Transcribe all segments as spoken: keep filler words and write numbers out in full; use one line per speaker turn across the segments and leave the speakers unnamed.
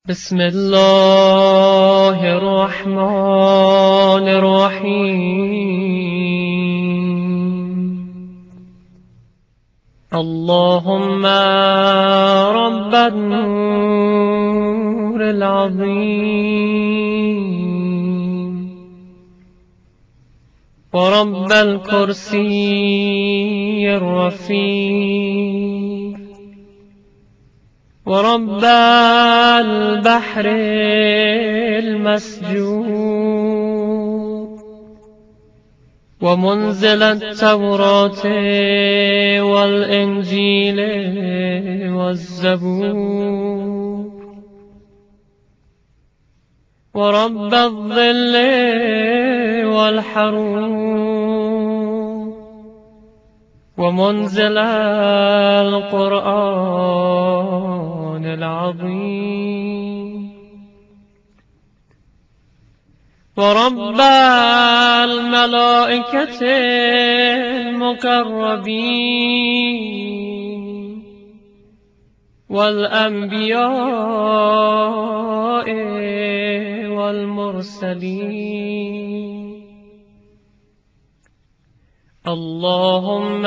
بسم الله الرحمن الرحيم اللهم رب النور العظيم ورب الكرسي الرفيع ورب البحر المسجور ومنزل التوراة والإنجيل والزبور ورب الظل والحرور ومنزل القرآن العظيم ورب الملائكة المقربين والأنبياء والمرسلين اللهم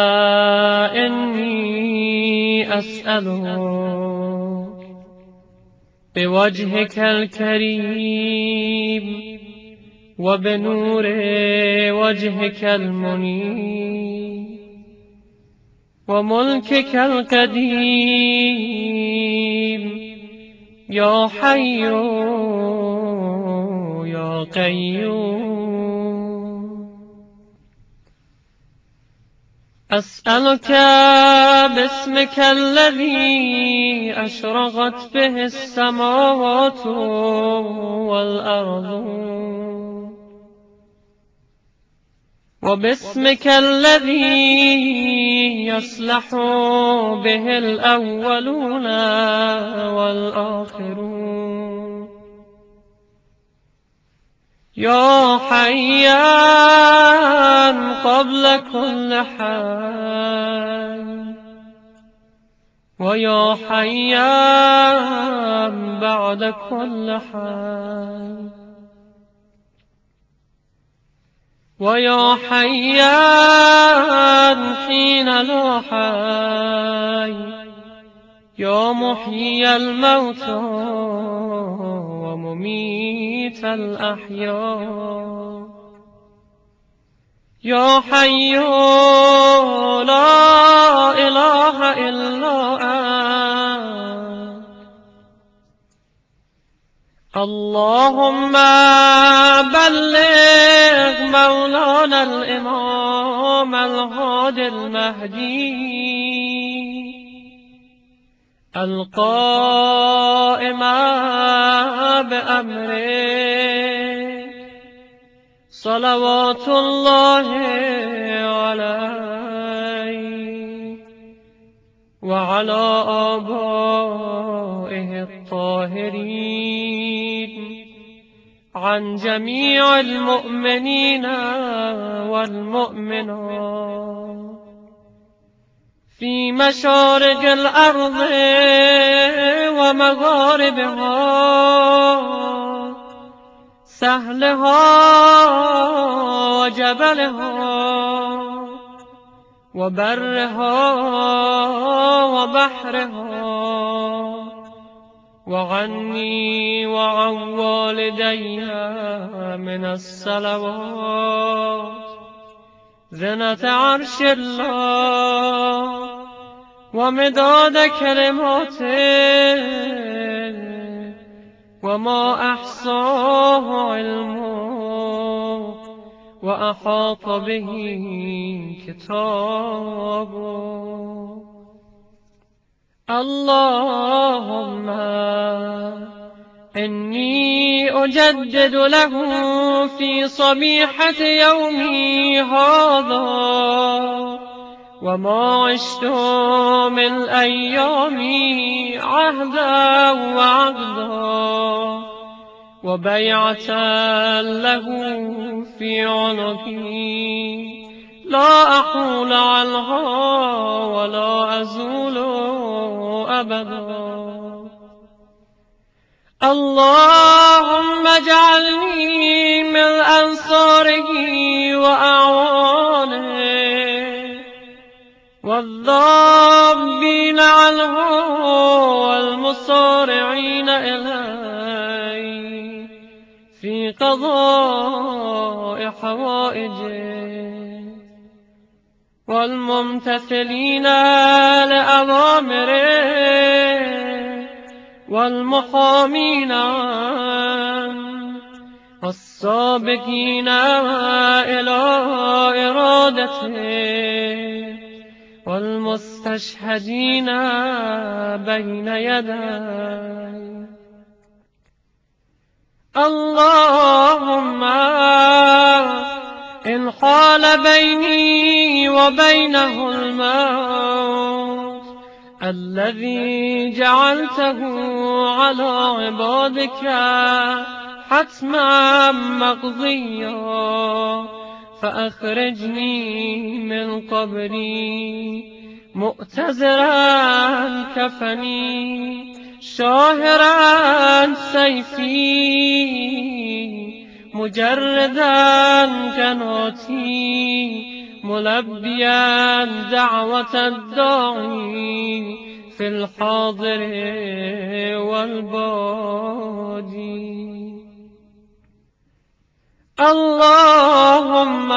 إني أسألك بوجهك الكريم وبنور وجهك المنير وملكك القديم يا حي يا قيوم أسألك باسمك الذي أشرقت به السماوات والأرض وباسمك الذي يصلح به الأولون والآخرون يا حيان قبل كل حي ويا حيان بعد كل حي ويا حيان حين لا حي يا محيي الموتى ومميت الأحياء يا حي لا إله إلا أنت اللهم بلغ مولانا الإمام الهادي المهدي القائم بأمره صلوات الله عليه وعلى آبائه الطاهرين عن جميع المؤمنين والمؤمنات في مشارق الأرض ومغاربها سهلها وجبلها وبرها وبحرها وعني وعن والدي من الصلوات زنة عرش الله ومداد كلماته وما أحصاه علمه وأحاط به كتابه اللهم إني أجدد له في صبيحة يومي هذا وما عشت من أيامي عهدا وعقدا وبيعة له في عنقي لا أحول عنها ولا أزول أبدا اللهم اجعلني من أنصاره وأعوانه والذابين عنه والمصارعين إليه في قضاء حوائجه والممتثلين لأوامره والمحامين عنه والسابقين إلى إرادته والمستشهدين بين يديه. اللهم إن حال بيني وبينه الموت الذي جعلته على عبادك حتما مقضيا فأخرجني من قبري مؤتزرا كفني شاهرا سيفي مجردا كناتي ملبيا دعوة الداعي في الحاضر والبادي. اللهم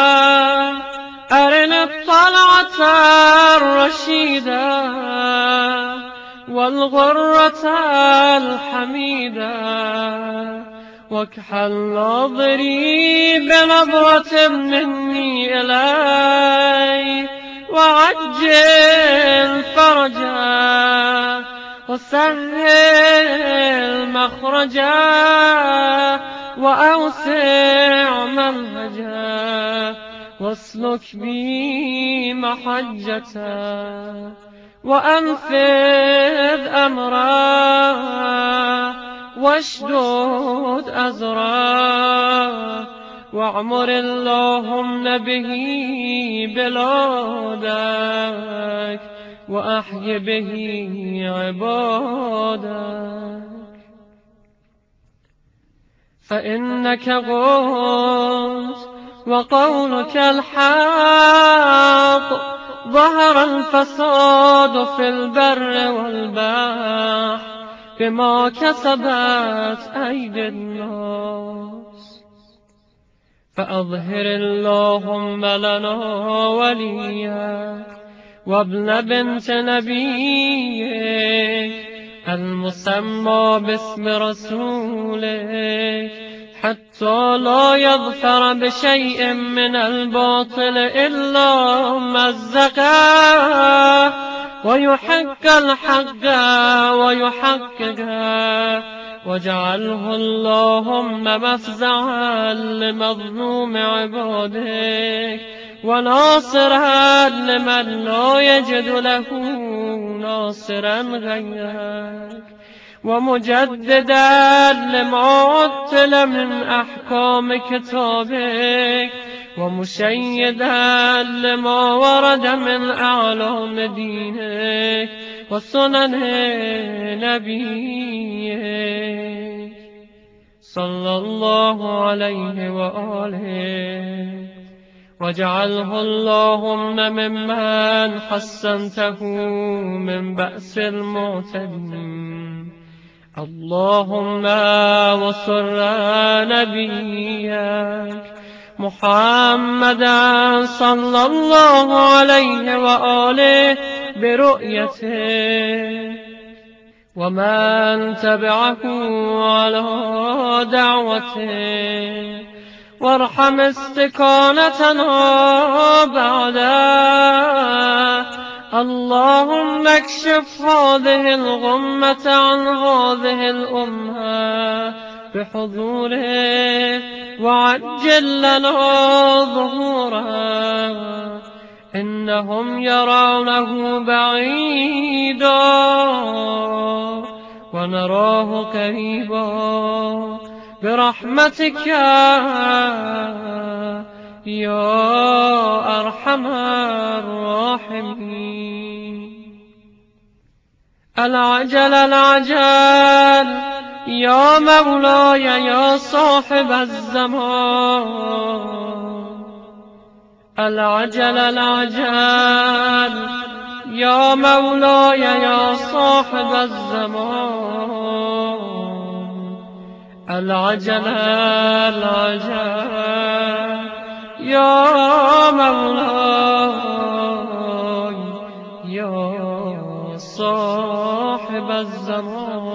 أرنا الطلعة الرشيدة والغرة الحميدة واكحل ناظري بنظرة مني إلي وعجل فرجا وسهل مخرجا وأوسع منهجا واسلك بي محجتا وأنفذ أمرا واشدد أزرا واعمر اللهم به بلادك وأحي به عبادك فإنك قلت وقولك الحق ظهر الفساد في البر والبحر بما كسبت أيدي الناس فأظهر اللهم لنا وليك وابن بنت نبيك المسمى باسم رسولك حتى لا يظفر بشيء من الباطل إلا مزقه ويحق الحق ويحققه واجعله اللهم مفزعا لمظلوم عبادك وناصرا لمن لا يجد له ناصرا غيرك ومجددا لما عطل من أحكام كتابك ومشيدا لما ورد من أعلام دينك وسنن نبيك صلى الله عليه وآله واجعله اللهم ممن حسنته من بأس المعتدين. اللهم وسر نبيك محمدا صلى الله عليه وآله برؤيته ومن تبعه على دعوته وارحم استكانتنا بعده. اللهم اكشف هذه الغمة عن هذه الأمة بحضوره وعجل لنا ظهوره إنهم يرونه بعيدا ونراه قريبا برحمتك يا أرحم الراحمين. العجل العجل يا مولاي يا صاحب الزمان العجل العجل يا مولاي يا صاحب الزمان العجل العجل يا مولاي يا صاحب الزمان